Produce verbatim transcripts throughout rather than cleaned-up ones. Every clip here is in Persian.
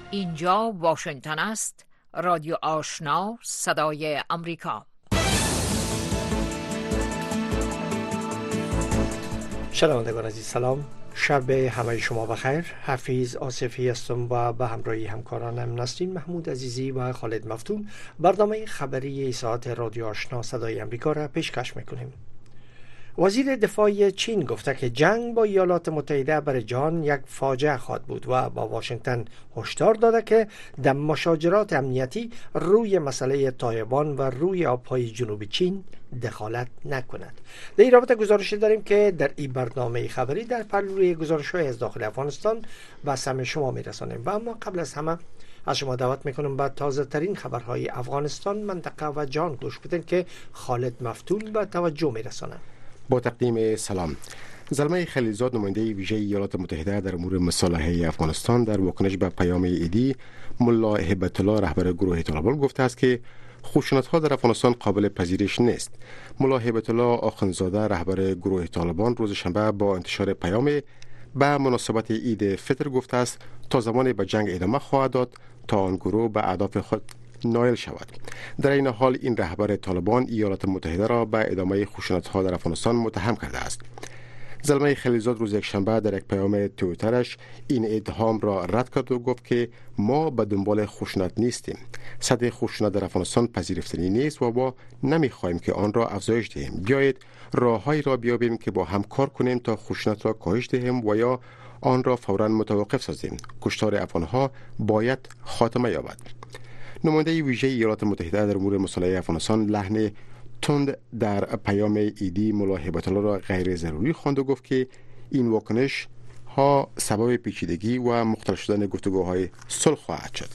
اینجا واشنگتن است، رادیو آشنا، صدای امریکا. شنوندگان عزیز سلام، شب همه شما بخیر. حفیظ آصفی هستم و به همراهی همکارانم نسرین محمود عزیزی و خالد مفتون برنامه خبری ساعت رادیو آشنا صدای امریکا را پیشکش میکنیم. وزیر دفاع چین گفته که جنگ با ایالات متحده بر جهان یک فاجعه خواهد بود و با واشنگتن هشدار داده که در مشاجرات امنیتی روی مسئله تایوان و روی آبهای جنوب چین دخالت نکند. در این رابطه گزارشی داریم که در این برنامه خبری در پهلوی گزارش‌های از داخل افغانستان به سمع شما میرسانیم و اما قبل از همه از شما دعوت میکنم به تازه ترین خبرهای افغانستان، منطقه و جهان گوش بدین که خالد مفتون به توجه میرسانند. با تقدیم سلام. زلمه خلیلزاد نماینده ویژه ایالات متحده در امور مصالحه افغانستان در واکنش به پیام ایدی ملا هیبت الله رهبر گروه طالبان گفته است که خشونت‌ها در افغانستان قابل پذیرش نیست. ملا هیبت الله آخوندزاده رهبر گروه طالبان روز شنبه با انتشار پیام به مناسبت عید فطر گفته است تا زمانی به جنگ ادامه خواهد داد تا آن گروه به اهداف خود نائل شود. در این حال این رهبر طالبان ایالات متحده را به ادامه خشونت‌ها در افغانستان متهم کرده است. زلمه خلیلزاد روز یکشنبه در یک پیام توییترش این اتهام را رد کرد و گفت که ما به دنبال خشونت نیستیم. سطح خشونت در افغانستان پذیرفتنی نیست و ما نمی‌خواهیم که آن را افزایش دهیم. بیایید راههایی را بیابیم که با هم کار کنیم تا خشونت را کاهش دهیم و یا آن را فوراً متوقف سازیم. کشتار افغان‌ها باید خاتمه یابد. نماینده ویژه ایالات متحده در امور مصالحه افغانستان لحن تند در پیام ایدی ملا هیبت الله را غیر ضروری خواند و گفت که این واکنش ها سبب پیچیدگی و مختل شدن گفتگوهای صلح خواهد شد.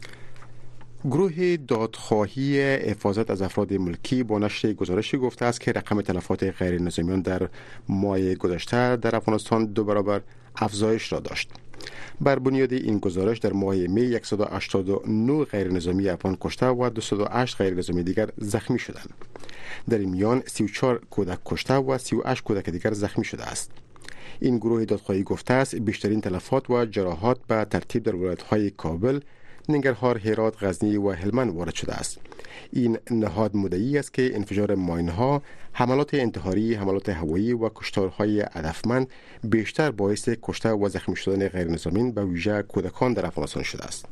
گروه دادخواهی حفاظت از افراد ملکی با نشر گزارشی گفته است که رقم تلفات غیر نظامیان در ماه گذشته در افغانستان دو برابر افزایش را داشت. بر بنیاد این گزارش در ماه می صد و هشتاد و نه غیر نظامی افغان کشته و دویست و هشت غیر نظامی دیگر زخمی شدند. در این میان سی و چهار کودک کشته و سی و هشت کودک دیگر زخمی شده است. این گروه دادخواهی گفته است بیشترین تلفات و جراحات به ترتیب در ولایت‌های کابل، ننگرهار، هرات، غزنی و هلمند وارد شده است. این نهاد مدعی است که انفجار ماین‌ها، حملات انتحاری، حملات هوایی و کشتارهای هدفمند بیشتر باعث کشته و زخمی شدن غیر نظامیان به ویژه کودکان در افغانستان شده است.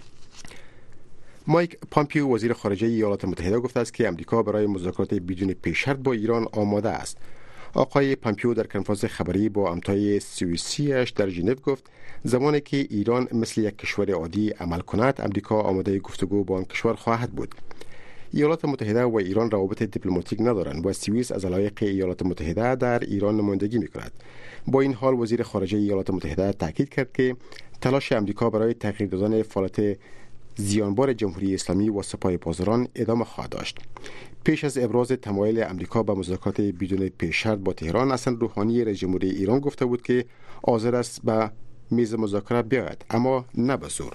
مایک پامپیو وزیر خارجه ایالات متحده گفته است که امریکا برای مذاکرات بدون پیش‌شرط با ایران آماده است. آقای پامپیو در کنفرانس خبری با همتای سوئیسیش در ژنو گفت زمانی که ایران مثل یک کشور عادی عمل کند، امریکا آماده گفتگو با آن کشور خواهد بود. ایالات متحده و ایران روابط دیپلماتیک ندارند و سوئیس از علایق ایالات متحده در ایران نمایندگی می‌کند. با این حال وزیر خارجه ایالات متحده تاکید کرد که تلاش امریکا برای تغییر دادن فعالیت زیانبار جمهوری اسلامی و سپاه پاسداران ادامه خواهد داشت. پیش از ابراز تمایل امریکا به مذاکرات بدون پیش شرط با تهران، حسن روحانی رئیس جمهوری ایران گفته بود که حاضر است به میز مذاکره بیاید، اما نه به زور.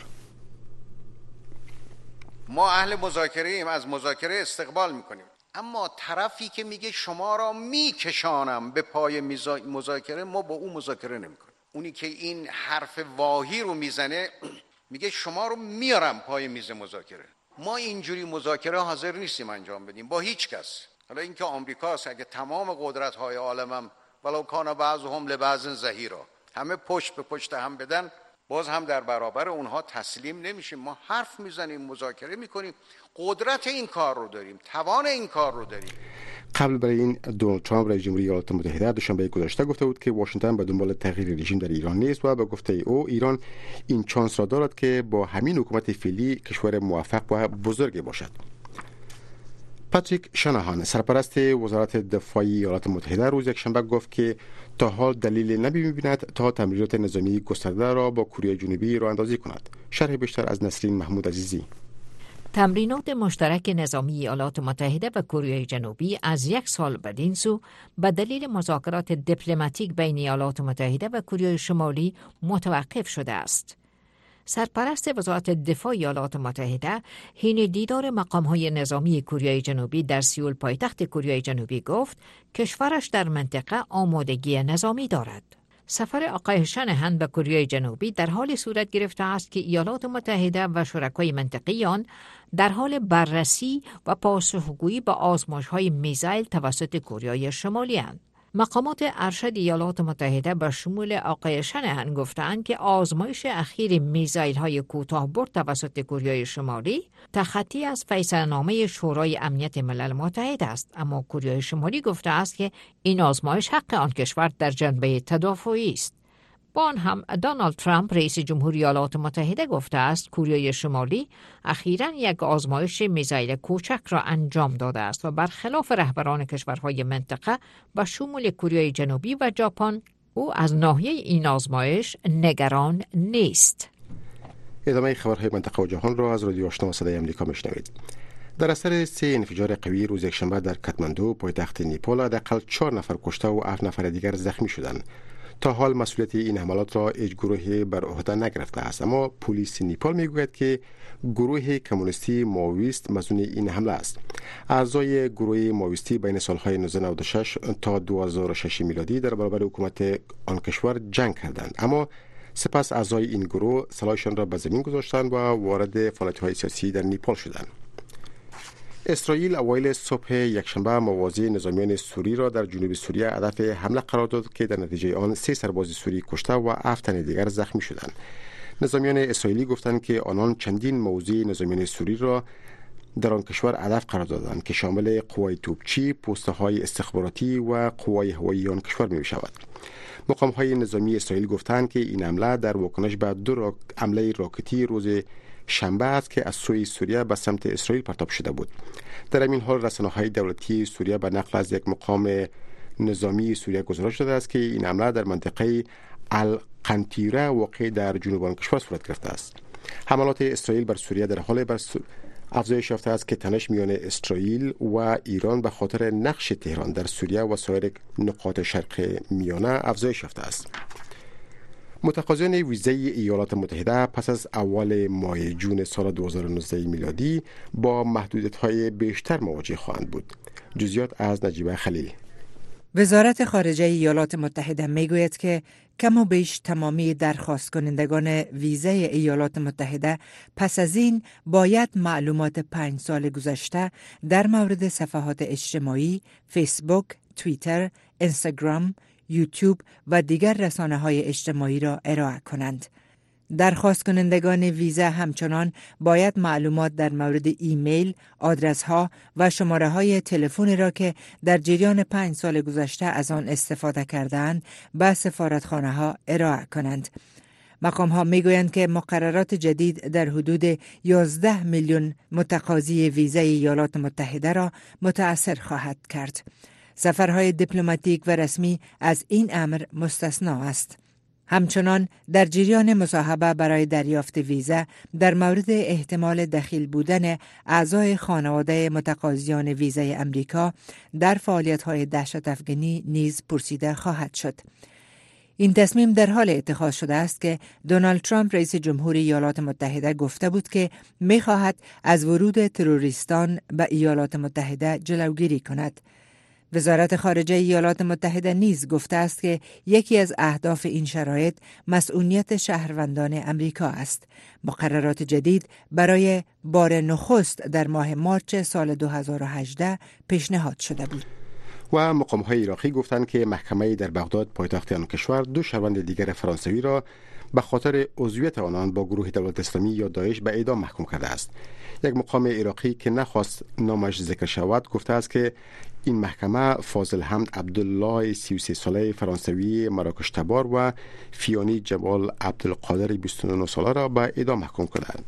ما اهل مذاکره ایم، از مذاکره استقبال میکنیم، اما طرفی که میگه شما را میکشانم به پای مذاکره، ما با اون مذاکره نمیکنیم. اونی که این حرف واهی رو میزنه میگه شما رو میارم پای میز مذاکره. ما اینجوری مذاکره حاضر نیستیم انجام بدیم با هیچ کس. حالا اینکه آمریکاست، اگه تمام قدرت‌های عالمم ولو کان بعضهم لبعض ظهیرا همه پشت به پشت هم بدن، باز هم در برابر اونها تسلیم نمیشیم. ما حرف میزنیم، مذاکره میکنیم، قدرت این کار رو داریم، توان این کار رو داریم. قبل برای این دونالد ترامپ رئیس جمهوری ایالات متحده دوشنبه گذشته گفته بود که واشنگتن به دنبال تغییر رژیم در ایران نیست و به گفته او ایران این چانس را دارد که با همین حکومت فعلی کشور موفق و بزرگی باشد. پاتریک شاناهان سرپرست وزارت دفاع ایالات متحده روز یکشنبه گفت که تا حال دلیل نمی‌بیند تا تمرینات نظامی گسترده را با کره جنوبی راه اندازی کند. شرح بیشتر از نسرین محمود عزیزی. تمرینات مشترک نظامی ایالات متحده و کره جنوبی از یک سال بدین سو به دلیل مذاکرات دیپلماتیک بین ایالات متحده و کره شمالی متوقف شده است. سرپرست وزارت دفاع ایالات متحده حین دیدار مقام‌های نظامی کره جنوبی در سئول پایتخت کره جنوبی گفت کشورش در منطقه آمادگی نظامی دارد. سفر آقای شنهان به کره جنوبی در حال صورت گرفته است که ایالات متحده و شرکای منطقی آن در حال بررسی و پاسخگویی به آزمایش‌های میزایل توسط کره شمالی اند. مقامات ارشد ایالات متحده به شمول آقای شنهان گفتند که آزمایش اخیر میزایل‌های کوتاه‌برد توسط کره شمالی تخطی از فیصله‌نامه شورای امنیت ملل متحد است، اما کره شمالی گفته است که این آزمایش حق آن کشور در جنبه تدافعی است. با آن هم دونالد ترامپ رئیس جمهوری ایالات متحده گفته است کره شمالی اخیراً یک آزمایش میزایل کوچک را انجام داده است و برخلاف رهبران کشورهای منطقه به شمول کره جنوبی و ژاپن او از ناحیه این آزمایش نگران نیست. ادامه خبرهای منطقه و جهان را از رادیو آشنا صدای آمریکا میشنوید. در اثر سه انفجار قوی روز یکشنبه در کاتماندو پایتخت نیپال حداقل چهار نفر کشته و هفت نفر دیگر زخمی شدند. تا حال مسئولیت این حملات را هیچ گروهی بر عهده نگرفته است، اما پلیس نیپال میگوید که گروه کمونیستی ماویست مسئول این حمله است. اعضای گروه ماویستی بین سالهای نوزده نود و شش تا دو هزار و شش میلادی در برابر حکومت آن کشور جنگ کردند، اما سپس اعضای این گروه سلاحشان را به زمین گذاشتند و وارد فعالیت‌های سیاسی در نیپال شدند. اسرائیل اوایل صبح یکشنبه موازی نظامیان سوری را در جنوب سوریه هدف حمله قرار داد که در نتیجه آن سه سرباز سوری کشته و هفت تن دیگر زخمی شدند. نظامیان اسرائیلی گفتند که آنان چندین موضع نظامیان سوری را در آن کشور هدف قرار دادند که شامل قوای توپچی، پست‌های استخباراتی و قوای هوایی آن کشور می شود. مقام‌های نظامی اسرائیل گفتند که این حمله در واکنش به دو راک... حمله راکتی روز شنبه است که از سوی سوریه به سمت اسرائیل پرتاب شده بود. در همین حال رسانه‌های دولتی سوریه به نقل از یک مقام نظامی سوریه گزارش داده است که این حمله در منطقه القنطیره واقع در جنوب آن کشور صورت گرفته است. حملات اسرائیل بر سوریه در حال بر افزایش یافته است که تنش میان اسرائیل و ایران به خاطر نقش تهران در سوریه و سایر نقاط شرق میانه افزایش یافته است. متقاضیان ویزه ایالات متحده پس از اول ماه جون سال دو هزار و نوزده میلادی با محدودیت‌های بیشتر مواجه خواهند بود. جزئیات از نجیبه خلیل. وزارت خارجه ایالات متحده میگوید که کم و بیش تمامی درخواست کنندگان ویزه ایالات متحده پس از این باید معلومات پنج سال گذشته در مورد صفحات اجتماعی، فیسبوک، توییتر، اینستاگرام، یوتیوب و دیگر رسانه‌های اجتماعی را ارائه کنند. درخواست کنندگان ویزا همچنان باید معلومات در مورد ایمیل، آدرس‌ها و شماره‌های تلفنی را که در جریان پنج سال گذشته از آن استفاده کرده‌اند به سفارتخانه‌ها ارائه کنند. مقام‌ها می‌گویند که مقررات جدید در حدود یازده میلیون متقاضی ویزای ایالات متحده را متأثر خواهد کرد. سفرهای دیپلماتیک و رسمی از این امر مستثنا است. همچنان در جریان مصاحبه برای دریافت ویزا در مورد احتمال دخیل بودن اعضای خانواده متقاضیان ویزای امریکا در فعالیت‌های دهشت افغانی نیز پرسیده خواهد شد. این تصمیم در حال اتخاذ شده است که دونالد ترامپ رئیس جمهوری ایالات متحده گفته بود که می‌خواهد از ورود تروریستان به ایالات متحده جلوگیری کند. وزارت خارجه ایالات متحده نیز گفته است که یکی از اهداف این شرایط مسئولیت شهروندان امریکا است. مقررات جدید برای بار نخست در ماه مارچ سال دو هزار و هجده پیشنهاد شده بود. و مقام‌های عراقی گفتند که محکمه در بغداد پایتخت آن کشور دو شهروند دیگر فرانسوی را به خاطر عضویت آنان با گروه دولت اسلامی یا داعش به اعدام محکوم کرده است. یک مقام عراقی که نخواست نامش ذکر شود گفته است که این محکمه فاضل حمد عبدالله سی و سه ساله فرانسوی مراکش تبار و فیانی جمال عبدالقادر بیست و نه ساله را به اعدام محکوم کردند.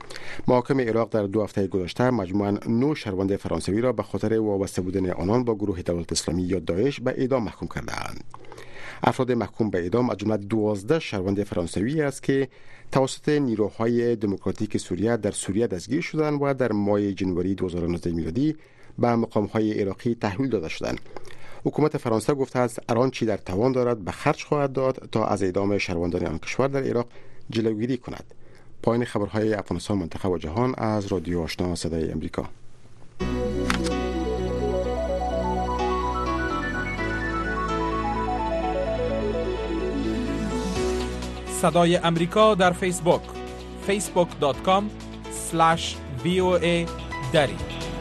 محاکم عراق در دو هفته گذشته مجموعاً نه شهروند فرانسوی را به خاطر وابسته بودن آنان با گروه دولت اسلامی یا داعش به اعدام محکوم کردند. افراد محکوم به اعدام از جمله دوازده شهروند فرانسوی است که توسط نیروهای دموکراتیک سوریه در سوریه دستگیر شدند و در ماه جنوری دو هزار و نوزده میلادی به مقام‌های عراقی تحویل داده شدند. حکومت فرانسه گفته است هر آنچه در توان دارد به خرج خواهد داد تا از اعدام شهروندان آن کشور در عراق جلوگیری کند. پایان خبرهای افغانستان، منطقه و جهان از رادیو آشنا صدای امریکا. صدای امریکا در فیسبوک فیسبوک دات کام اسلش وی او ای دری.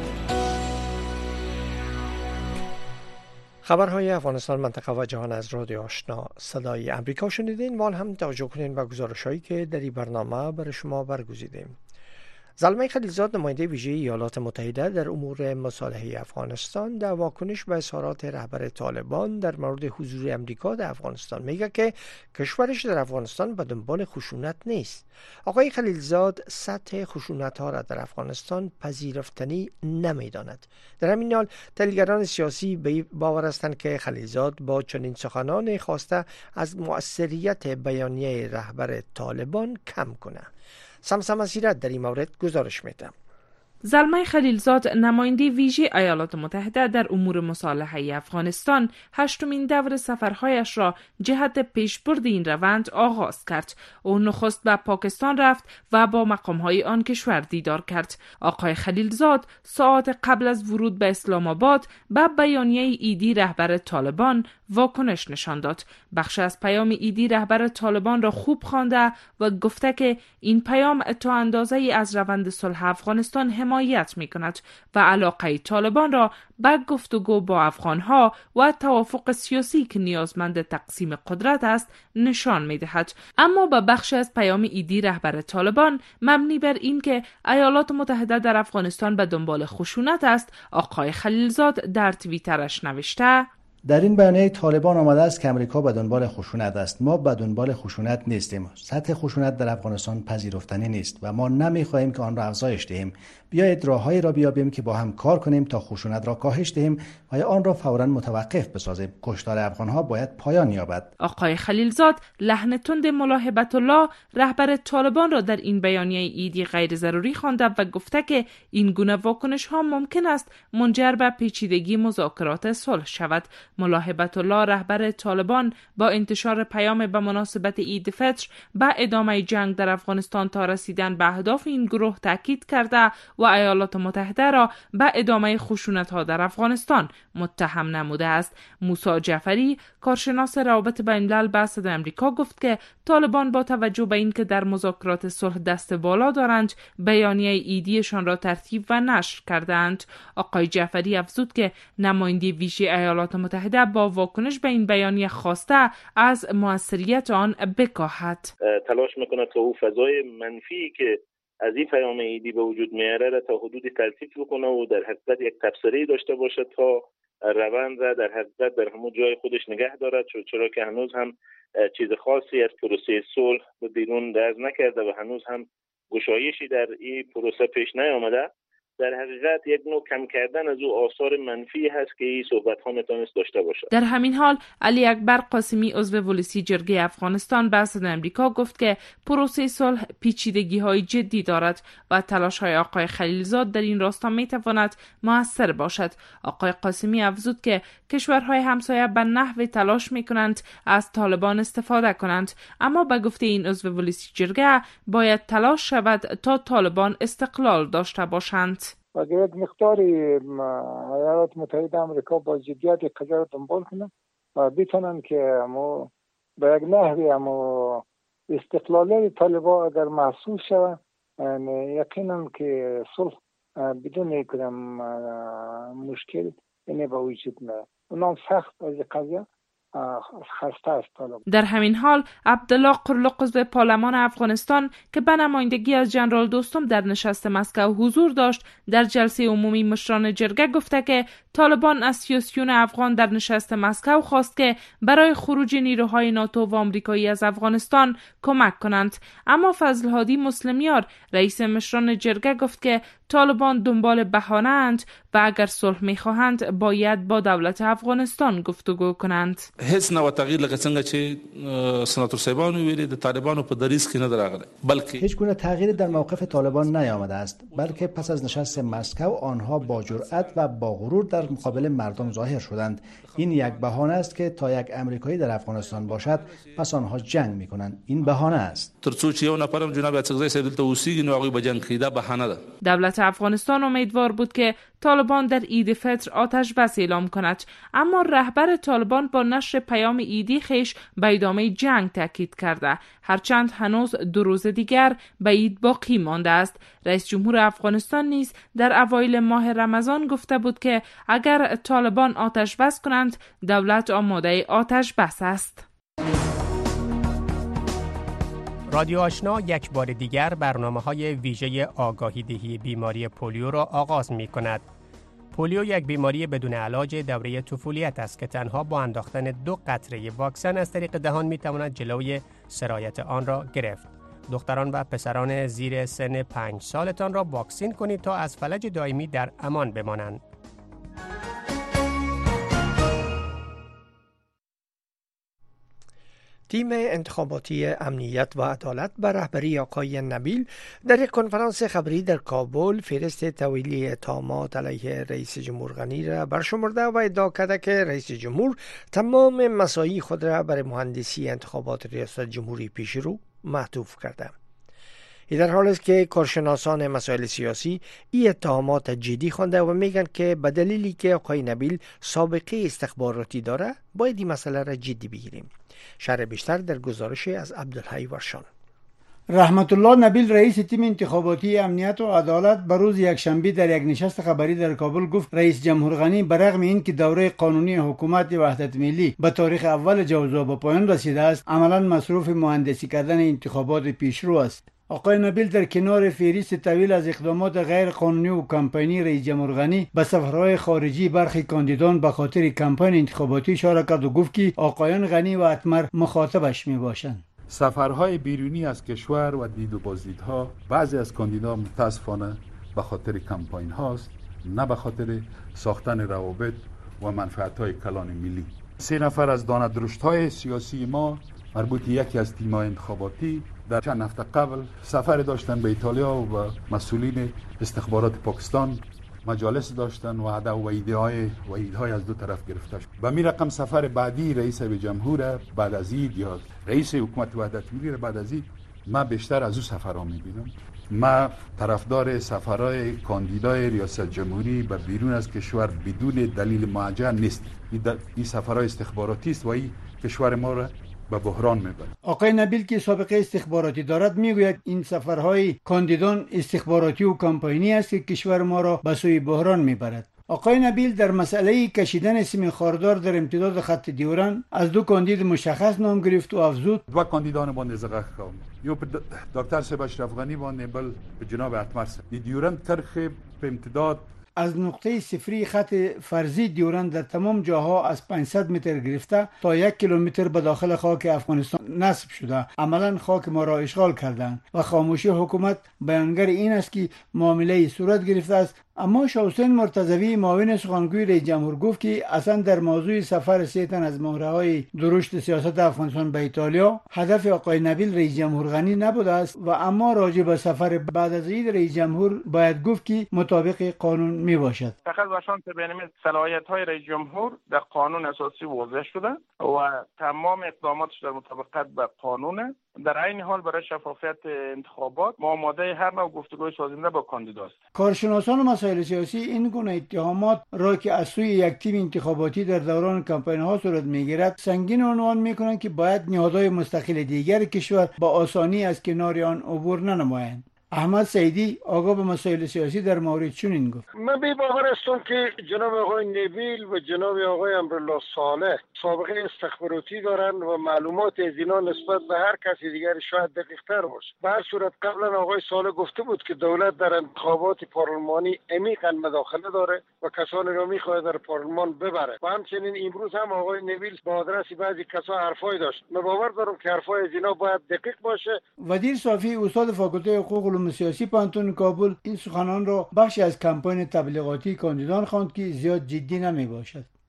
خبرهای افغانستان، منطقه و جهان از رادیو آشنا صدای امریکا شنیدین. ما هم توجه کنین به گزارش‌هایی که در این برنامه برای شما برگزیدیم. زلمه خلیلزاد، نماینده ویژه ایالات متحده در امور مصالحه افغانستان، در واکنش به اظهارات رهبر طالبان در مورد حضور امریکا در افغانستان میگه که کشورش در افغانستان به دنبال خشونت نیست. آقای خلیلزاد سطح خشونت ها را در افغانستان پذیرفتنی نمیداند. در همین حال تحلیلگران سیاسی به باور هستند که خلیلزاد با چنین سخنان خواسته از مؤثریت بیانیه رهبر طالبان کم کنه. سمسم سیرت در این مورد گزارش میده. زلمه خلیلزاد، نماینده ویژه ایالات متحده در امور مصالحه افغانستان، هشتمین دور سفرهایش را جهت پیشبرد این روند آغاز کرد. او نخست به پاکستان رفت و با مقامهای آن کشور دیدار کرد. آقای خلیلزاد ساعات قبل از ورود به اسلام آباد به بیانیه ایدی رهبر طالبان واکنش نشان داد. بخش از پیام ایدی رهبر طالبان را خوب خوانده و گفته که این پیام تا اندازه‌ای از روند صلح افغانستان حمایت می‌کند و علاقه طالبان را به گفتگو با افغان‌ها و توافق سیاسی که نیازمند تقسیم قدرت است نشان می‌دهد. اما با بخش از پیام ایدی رهبر طالبان مبنی بر این که ایالات متحده در افغانستان به دنبال خشونت است، آقای خلیلزاد در توییترش نوشته: در این بیانیه طالبان آمده است که امریکا به دنبال خشونت است. ما به دنبال خشونت نیستیم. سطح خشونت در افغانستان پذیرفتنی نیست و ما نمی‌خواهیم که آن را افزایش دهیم. بیایید راههایی را بیابیم که با هم کار کنیم تا خشونت را کاهش دهیم و یا آن را فوراً متوقف بسازیم. کشتار افغان‌ها باید پایان یابد. آقای خلیلزاد لحن تند ملا هیبت الله رهبر طالبان را در این بیانیه ایدی غیر ضروری خوانده و گفته که این گونه واکنش‌ها ممکن است منجر به پیچیدگی مذاکرات صلح شود. ملا هیبت الله رهبر طالبان با انتشار پیام به مناسبت عید فطر به ادامه جنگ در افغانستان تا رسیدن به اهداف این گروه تاکید کرده و ایالات متحده را به ادامه خشونت‌ها در افغانستان متهم نموده است. موسی جعفری، کارشناس روابط بین‌الملل به صدای آمریکا، گفت که طالبان با توجه به اینکه در مذاکرات صلح دست بالا دارند، بیانیه ایدیشان را ترتیب و نشر کردند. آقای جعفری افزود که نماینده ویژه ایالات متحده با واکنش به این بیانیه خواسته از موثریت آن بکاهد. تلاش میکنه تا او فضای منفی که از این پیام ایدی به وجود میاره را تا حدودی تلطیف بکنه و در حقیقت یک تبصره‌ای داشته باشه تا روند را در حقیقت در همون جای خودش نگه دارد، چرا که هنوز هم چیز خاصی از پروسه صلح به بیرون درز نکرده و هنوز هم گشایشی در این پروسه پیش نیامده. در حقیقت یک نوع کم کردن از او آثار منفی هست که این صحبت‌ها میتونست داشته باشه. در همین حال علی اکبر قاسمی، عضو ولسی جرگه افغانستان، به صدای آمریکا گفت که پروسه صلح پیچیدگی‌های جدی دارد و تلاش‌های آقای خلیلزاد در این راستا میتواند موثر باشد. آقای قاسمی افزود که کشورهای همسایه به نحوی تلاش میکنند از طالبان استفاده کنند، اما به گفته این عضو ولسی جرگه باید تلاش شود تا طالبان استقلال داشته باشند. و اگر یک مقداری ایالات متحده آمریکا با جدیت قضیه را دنبال کنند و بتونن که ما به یک نحوی اما استقلالی طالبان اگر محسوس شود، یعنی یقینا که صلح بدون کدام مشکل اینه به وجود میاد. اونم سخت از قضیه خسته است. در همین حال عبدالله قرلق، عضو پارلمان افغانستان که به نمایندگی از جنرال دوستم در نشست مسکو حضور داشت، در جلسه عمومی مشران جرگه گفته که طالبان از سیاسیون افغان در نشست مسکو خواست که برای خروج نیروهای ناتو و آمریکایی از افغانستان کمک کنند. اما فضل هادی مسلمیار، رئیس مشران جرگه، گفت که طالبان دنبال بهانه اند و اگر صلح می‌خواهند باید با دولت افغانستان گفتگو کنند. هیڅ نوع تغییر لکه څنګه چې سناتور صاحبان ویلي د طالبانو په دریځ کې نه راغلی، بلکې هیچ گونه تغییری در موقف طالبان نیامده است، بلکه پس از نشست مسکو آنها با جرأت و با غرور در مقابل مردم ظاهر شدند. این یک بهانه است که تا یک امریکایی در افغانستان باشد پس آنها جنگ می‌کنند. این بهانه است. ترڅو چې یو نفرم جناب اڅکزی صاحب دلته اوسېږي نو هغوی به جنګ کوي، دا بهانه ده. دولت افغانستان امیدوار بود که طالبان در عید فطر آتش بس اعلام کند، اما رهبر طالبان با نشر پیام عیدی خیش به ادامه جنگ تاکید کرده، هرچند هنوز دو روز دیگر به عید باقی مانده است. رئیس جمهور افغانستان نیز در اوایل ماه رمضان گفته بود که اگر طالبان آتش بس کنند دولت آماده آتش بس است. رادیو آشنا یک بار دیگر برنامه‌های ویژه آگاهی دهی بیماری پولیو را آغاز می‌کند. پولیو یک بیماری بدون علاج دوره طفولیت است که تنها با انداختن دو قطره واکسن از طریق دهان می‌تواند جلوی سرایت آن را گرفت. دختران و پسران زیر سن پنج سالتان را واکسین کنید تا از فلج دائمی در امان بمانند. تیم انتخاباتی امنیت و عدالت به رهبری آقای نبیل در یک کنفرانس خبری در کابل فهرست طویلی اتهامات علیه رئیس جمهور غنی را برشمرده و ادعا کرده که رئیس جمهور تمام مساعی خود را برای مهندسی انتخابات ریاست جمهوری پیش رو معطوف کرده. این در حال است که کارشناسان مسائل سیاسی این اتهامات جدی خوانده و میگن که به دلیلی که آقای نبیل سابقه استخباراتی داره باید این مسئله را جدی بگیریم. شرح بیشتر در گزارش از عبدالحی ورشان. رحمت الله نبیل رئیس تیم انتخاباتی امنیت و عدالت به روز یکشنبه در یک نشست خبری در کابل گفت رئیس جمهور غنی برغم اینکه دوره قانونی حکومت وحدت ملی به تاریخ اول جوزا به پایان رسیده است، عملاً مصروف مهندسی کردن انتخابات پیشرو است. آقای نبیل در کنار فهرست طویل از اقدامات غیر قانونی و کمپینی رئیس جمهور غنی به سفرهای خارجی برخی کاندیدان به خاطر کمپین انتخاباتی اشاره کرد و گفت که آقایان غنی و اتمر مخاطبش میباشند. سفرهای بیرونی از کشور و دید و بازدیدها بعضی از کاندیدان متاسفانه به خاطر کمپین هاست، نه به خاطر ساختن روابط و منفعت‌های کلان ملی. سه نفر از دانه درشت‌های سیاسی ما مربوط یکی از تیم‌های انتخاباتی در چند هفته قبل سفر داشتن به ایتالیا و مسئولین استخبارات پاکستان مجالس داشتن و وعده و ایده‌های و ایده‌های از دو طرف گرفته شد. به می رقم سفر بعدی رئیس جمهور بعد از عید یا رئیس حکومت وحدت ملی بعد از عید ما بیشتر از او سفرها می‌بینم. ما طرفدار سفرهای کاندیدای ریاست جمهوری به بیرون از کشور بدون دلیل معین نیست. این سفرهای استخباراتی است و این کشور ما را به بحران میبرد. آقای نبیل که سابقه استخباراتی دارد میگوید این سفرهای کاندیدان استخباراتی و کمپینی است که کشور ما را به سوی بحران میبرد. آقای نبیل در مسئله کشیدن سیم خاردار در امتداد خط دیوران از دو کاندید مشخص نام گرفت و افزود دو کاندیدان باندې زغه کوم یو دکتر صاحب اشرف غنی باندې بل جناب اتمر صاحب دیوران کرخه به امتداد از نقطه صفری خط فرضی دیورند در تمام جاها از پانصد متر گرفته تا یک کیلومتر به داخل خاک افغانستان نصب شده. عملا خاک ما را اشغال کردند و خاموشی حکومت بیانگر این است که معامله صورت گرفته است. اما شاوسین مرتضوی معاون سخنگوی رئیس جمهور گفت که اصلا در موضوع سفر سه تن از مهره‌های درشت سیاست افغانستان به ایتالیا هدف آقای نبیل رئیس جمهور غنی نبوده است و اما راجع به سفر بعد از عید رئیس جمهور باید گفت که مطابق قانون می باشد. فقط واشان بینیم صلاحیت‌های رئیس جمهور در قانون اساسی واضح شده و تمام اقداماتش در مطابقت با قانونه. در این حال برای شفافیت انتخابات ما آماده هر نوع گفتگوی سازنده با کاندیداست. کارشناسان و مسائل سیاسی این گونه اتهامات را که از سوی یک تیم انتخاباتی در دوران کمپین ها صورت میگیرد سنگین عنوان میکنند که باید نهادهای مستقل دیگر کشور با آسانی از کنار آن عبور ننمایند. احمد سعیدی آگاه به مسائل سیاسی در مورد چنین گفت: من بی باور هستم که جناب آقای نبیل و جناب آقای امرالله صالح سابقه استخباراتی دارند و معلومات از اینا نسبت به هر کسی دیگر شاید دقیق‌تر باشه. به هر صورت قبلا آقای صالح گفته بود که دولت در انتخابات پارلمانی عمیقاً مداخله داره و کسانی را می‌خواهد در پارلمان ببره. و همچنین امروز هم آقای نبیل با آدرس بعضی کسا حرفای داشت. من باور دارم که حرفای از اینا باید دقیق باشه. ودیر صافی استاد فاکولته حقوق سیاسی پانتون کابل این سخنان را بخشی از کمپین تبلیغاتی کاندیدان خواند که زیاد جدی نمی باشد.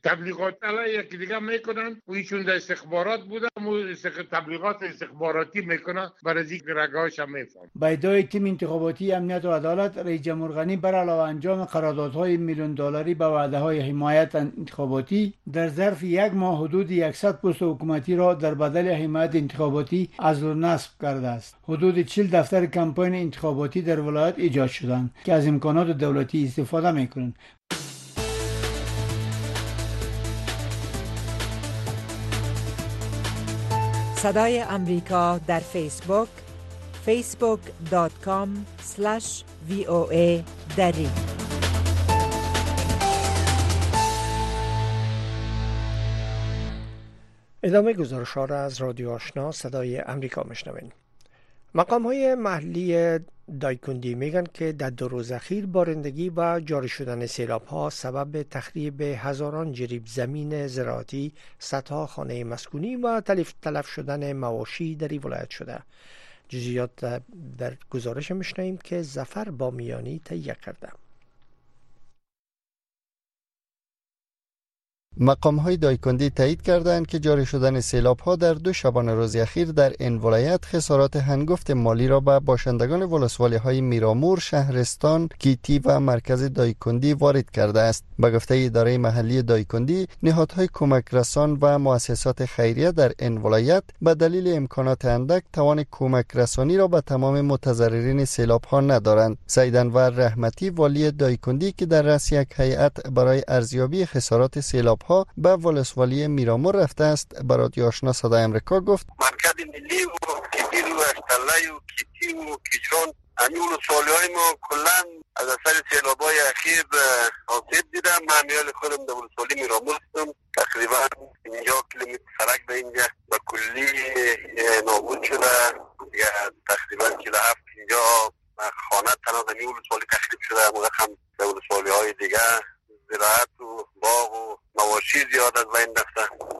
تبلیغات علیه یکی دیگه میکنن و ایشون در استخبارات بودن و تبلیغات استخباراتی میکنن برای از این رگاش هم میفهم. با ادعای تیم انتخاباتی امنیت و عدالت، رئیس جمهور غنی بر علاوه انجام قراردادهای میلیون دلاری با وعده‌های حمایت انتخاباتی در ظرف یک ماه حدود صد پست حکومتی را در بدل حمایت انتخاباتی عزل و نصب کرده است. حدود چهل دفتر کمپاین انتخاباتی در ولایت ایجاد شدند که از امکانات دولتی استفاده میکنند. صدای امریکا در فیسبوک فیسبوک دات کام اسلش وی او ای دری. ادامه گزارش ها را از رادیو آشنا صدای امریکا میشنوین. مقام های محلی دایکندی میگن که در دو روز اخیر بارندگی و جاری شدن سیلاب ها سبب تخریب هزاران جریب زمین زراعتی، صدها خانه مسکونی و تلف تلف شدن مواشی در این ولایت شده. جزئیات در گزارش میشنویم که ظفر بامیانی تهیه کرده. مقام‌های دایکندی تایید کردند که جاری شدن سیلاب‌ها در دو شبانه روز اخیر در این ولایت خسارات هنگفت مالی را به باشندگان ولسوالی‌های میرامور، شهرستان، کیتی و مرکز دایکندی وارد کرده است. به گفته اداره محلی دایکندی، نهادهای کمک رسان و مؤسسات خیریه در این ولایت به دلیل امکانات اندک توان کمک رسانی را به تمام متضررین سیلاب‌ها ندارند. سید انور رحمتی، والی دایکندی که در رأس یک هیئت برای ارزیابی خسارات سیلاب ها به ولسوالی میرامور رفته است، به رادیو آشنا صدای امریکا گفت مرکز ملی و کبیر و اشتله و کیتی و کجران همین ولسوالی های ما کلا از اثر سیلاب‌های اخیر آسیب دیدم. من امیال خودم در ولسوالی میرامور هستم. تقریبا پنجاه کیلومتر سرک به اینجا به کلی نابود شده. تقریبا چهل و هفت پنجاه خانه تنها در این ولسوالی تخریب شده. مدخم در ولسوالی های دیگه زراعت و باغ و مواشی زیاد از بین رفته.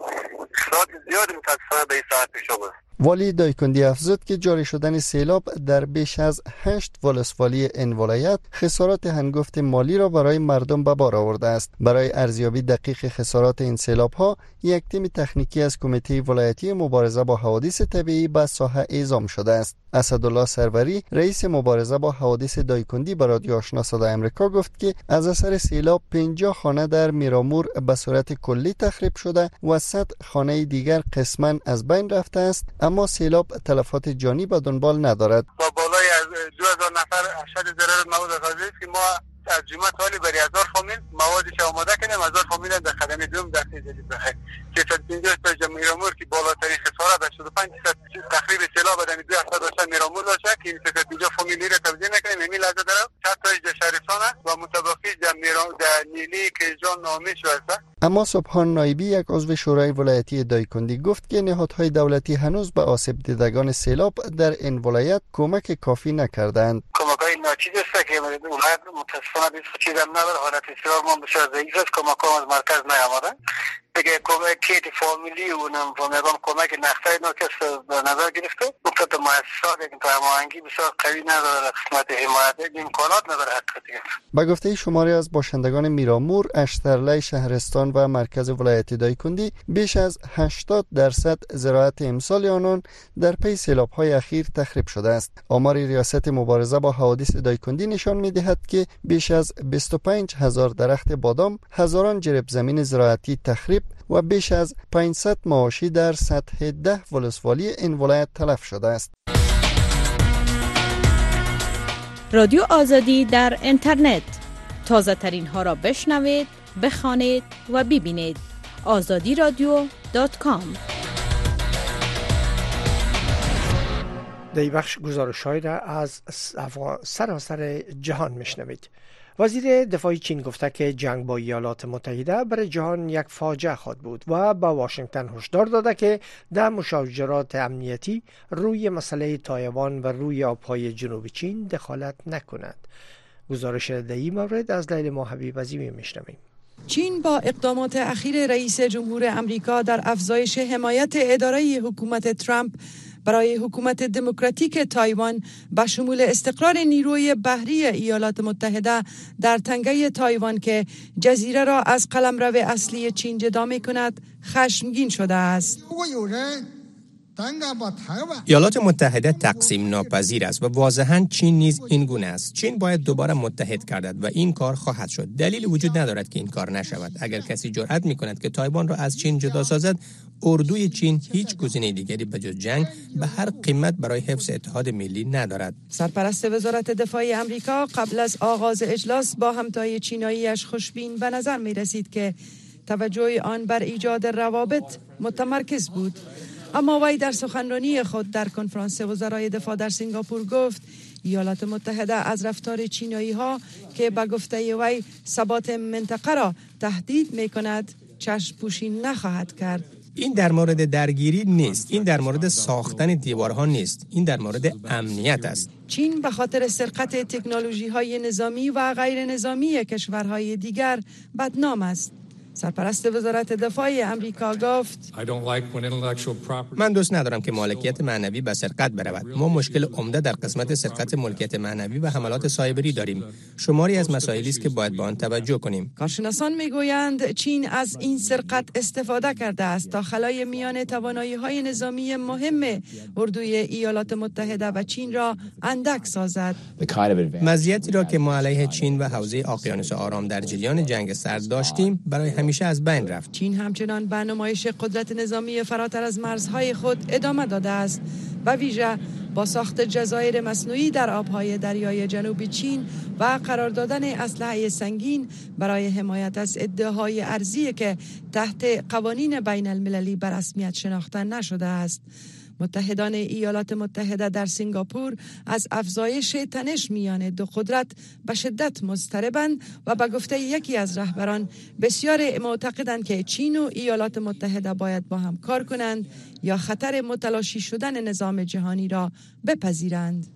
اخراج زیادی متاسفانه به این ساعت پیش آمده. والی دایکندی افزود که جاری شدن سیلاب در بیش از هشت ولسوالی این ولایت خسارات هنگفت مالی را برای مردم به بار آورده است. برای ارزیابی دقیق خسارات این سیلاب ها یک تیم تکنیکی از کمیته ولایتی مبارزه با حوادث طبیعی به ساحه اعزام شده است. اسدالله سروری، رئیس مبارزه با حوادث دایکندی، به رادیو آشنا صدای امریکا گفت که از اثر سیلاب پنجاه خانه در میرامور به صورت کلی تخریب شده و صد خانه دیگر قسما از بین رفته است، اما سیلاب تلفات جانی به دنبال ندارد. با بالای از دو هزار نفر ارشد ضرر مواد غذایی که ما ترجمه حالی برای هزار فامیل موادش آماده کنیم. هزار فامیل در خدمه دوم در تجدید بخیر. سیصد و پنجاه تا جمع میرامور که بالاترین خسارت هشتاد و پنج درصد تخریب سیلاب در دو هفته داشتن میرامور داشته که این سیصد و پنجاه فامیلی را توزیع نکنیم. همین لحظه دارم صد تاش در شهرستان است و متبقی در میرام در نیلی کیجان نامیش هست. اما سبحان نایبی، یک عضو شورای ولایتی دایکندی، گفت که نهادهای دولتی هنوز به آسیب دیدگان سیلاب در این ولایت کمک کافی نکردند. کمک‌های ناچیز است که ولایت متاسفانه بیش چیز هم نداره. حالت سیلاب ما بسیار ضعیف است. کمک‌ها از مرکز نیامده. دیگه کمک کیت فامیلی و نمی‌فهمم کمک نقطه‌ای ناکس به نظر گرفته. نقطه مؤسسات که تو هماهنگی بسیار قوی نداره. قسمت حمایت امکانات نداره حقیقتا. به گفته شماری از باشندگان میرامور، اشترله، شهرستان و مرکز ولایت دایکندی، بیش از هشتاد درصد زراعت امسال آنان در پی سیلاب‌های اخیر تخریب شده است. آمار ریاست مبارزه با حوادث دایکندی نشان می‌دهد که بیش از بیست و پنج هزار درخت بادام، هزاران جریب زمین زراعتی تخریب و بیش از پانصد مواشی در سطح ده ولسوالی این ولایت تلف شده است. رادیو آزادی در اینترنت، تازه ترین ها را بشنوید، بخوانید و ببینید. آزادی رادیو دات کام. در این بخش گزارش‌هایی را از سراسر جهان میشنوید. وزیر دفاع چین گفته که جنگ با ایالات متحده برای جهان یک فاجعه خواهد بود و به واشنگتن هشدار داده که در مشاجرات امنیتی روی مسئله تایوان و روی آبهای جنوب چین دخالت نکند. گزارش در این مورد از لیلی ماهبیب عظیمی میشنویم. چین با اقدامات اخیر رئیس جمهور امریکا در افزایش حمایت اداره حکومت ترامپ برای حکومت دموکراتیک تایوان به شمول استقرار نیروی بحری ایالات متحده در تنگه تایوان که جزیره را از قلمرو اصلی چین جدا می‌کند خشمگین شده است. ایالات متحده تقسیم ناپذیر است و واضحاً چین نیز این گونه است. چین باید دوباره متحد گردد و این کار خواهد شد. دلیلی وجود ندارد که این کار نشود. اگر کسی جرأت می‌کند که تایوان را از چین جدا سازد، اردوی چین هیچ گزینه دیگری بجز جنگ به هر قیمت برای حفظ اتحاد ملی ندارد. سرپرست وزارت دفاع آمریکا قبل از آغاز اجلاس با همتای چینایی‌اش خوشبین به نظر می‌رسید که توجه آن بر ایجاد روابط متمرکز بود. اما وی در سخنرانی خود در کنفرانس وزرای دفاع در سنگاپور گفت ایالات متحده از رفتار چینایی ها که به گفته وی ثبات منطقه را تهدید می کند چشم پوشی نخواهد کرد. این در مورد درگیری نیست، این در مورد ساختن دیوارها نیست، این در مورد امنیت است. چین به خاطر سرقت تکنولوژی های نظامی و غیر نظامی کشورهای دیگر بدنام است. سرپرست وزارت دفاع آمریکا گفت من دوست ندارم که مالکیت معنوی به سرقت برود. ما مشکل عمده در قسمت سرقت ملکیت معنوی و حملات سایبری داریم. شماری از مسائلی است که باید به آن توجه کنیم. کارشناسان میگویند چین از این سرقت استفاده کرده است تا خلای میان توانایی‌های نظامی مهم اردوی ایالات متحده و چین را اندک سازد. مزیتی را که ما علیه چین و حوزه اقیانوس آرام در جریان جنگ سرد داشتیم برای همیشه از بین رفت. چین همچنان به نمایش قدرت نظامی فراتر از مرزهای خود ادامه داده است و ویژه با ساخت جزایر مصنوعی در آبهای دریای جنوبی چین و قرار دادن اسلحه سنگین برای حمایت از ادعاهای ارضی که تحت قوانین بین المللی به رسمیت شناخته نشده است. متحدان ایالات متحده در سنگاپور از افزایش تنش میان دو قدرت به شدت مضطربند و به گفته یکی از رهبران بسیار معتقدند که چین و ایالات متحده باید با هم کار کنند یا خطر متلاشی شدن نظام جهانی را بپذیرند.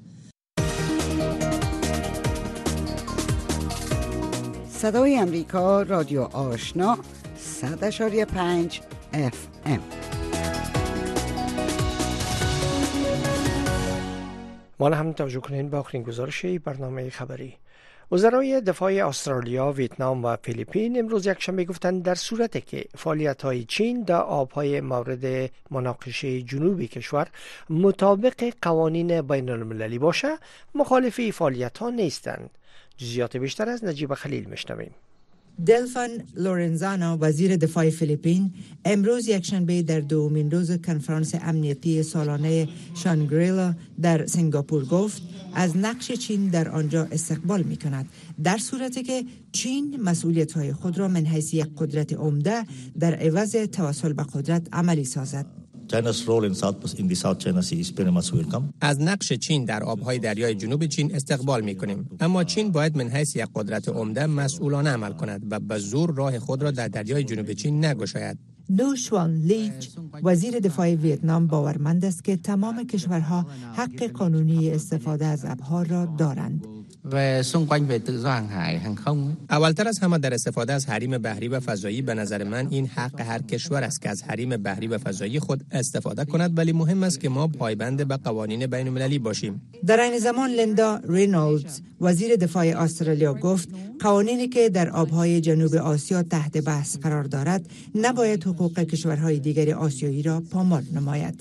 صدای امریکا، رادیو آشنا، صد اشاری پنج اف ام. ما هم توجه کنین به آخرین گزارش برنامه خبری. وزرای دفاع استرالیا، ویتنام و فیلیپین امروز یکشنبه گفتند در صورتی که فعالیت‌های چین در آب‌های مورد مناقشه جنوبی کشور مطابق قوانین بین المللی باشه، مخالف فعالیت‌ها نیستند. جزئیات بیشتر از نجیب خلیل میشنویم. دلفان لورنزانو، وزیر دفاع فیلیپین، امروز یکشنبه در دومین روز کنفرانس امنیتی سالانه شانگریلا در سنگاپور گفت از نقش چین در آنجا استقبال می کند در صورتی که چین مسئولیت‌های خود را من حیث یک قدرت عمده در عوض توسل به قدرت عملی سازد. از نقش چین در آبهای دریای جنوب چین استقبال می‌کنیم، اما چین باید من حیث یک قدرت عمده مسئولانه عمل کند و به زور راه خود را در دریای جنوب چین نگشاید. نو شوان لیچ، وزیر دفاع ویتنام، باورمند است که تمام کشورها حق قانونی استفاده از آبها را دارند. اولتر از همه در استفاده از حریم بحری و فضایی به نظر من این حق هر کشور است که از حریم بحری و فضایی خود استفاده کند، ولی مهم است که ما پایبند به قوانین بین المللی باشیم. در این زمان لیندا رینولدز، وزیر دفاع استرالیا، گفت قوانینی که در آبهای جنوب آسیا تحت بحث قرار دارد نباید حقوق کشورهای دیگر آسیایی را پامال نماید.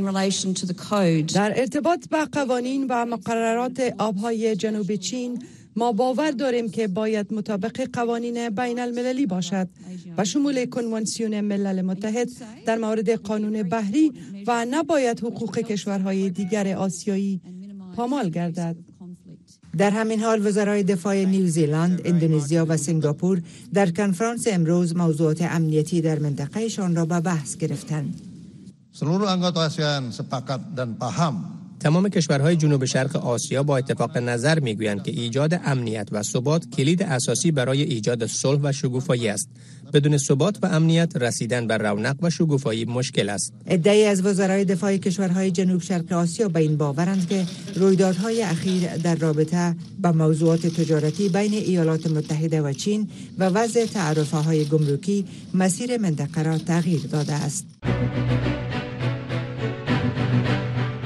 در ارتباط با قوانین و مقررات آبهای جنوب چین، ما باور داریم که باید مطابق قوانین بین المللی باشد و شمول کنوانسیون ملل متحد در مورد قانون بحری و نباید حقوق کشورهای دیگر آسیایی پامال گردد. در همین حال وزرای دفاع نیوزیلند، اندونزیا و سنگاپور در کنفرانس امروز موضوعات امنیتی در منطقهشان را به بحث گرفتند. Seluruh anggota ASEAN sepakat dan paham تمام کشورهای جنوب شرق آسیا با اتفاق نظر میگویند که ایجاد امنیت و ثبات کلید اساسی برای ایجاد صلح و شکوفایی است. بدون ثبات و امنیت رسیدن به رونق و شکوفایی مشکل است. عده‌ای از وزرای دفاع کشورهای جنوب شرق آسیا به این باورند که رویدادهای اخیر در رابطه با موضوعات تجارتی بین ایالات متحده و چین و وضع تعرفه‌های گمرکی مسیر منطقه را تغییر داده است.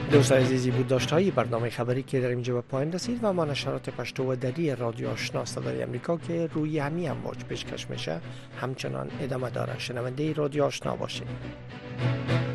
دوستان عزیزی بود داشتهایی برنامه خبری که در اینجا به پایان رسید و ما نشرات پشتو و دری رادیو آشنا صدای امریکا که روی همی امواج پیشکش میشه همچنان ادامه داره. شنونده رادیو آشنا باشید.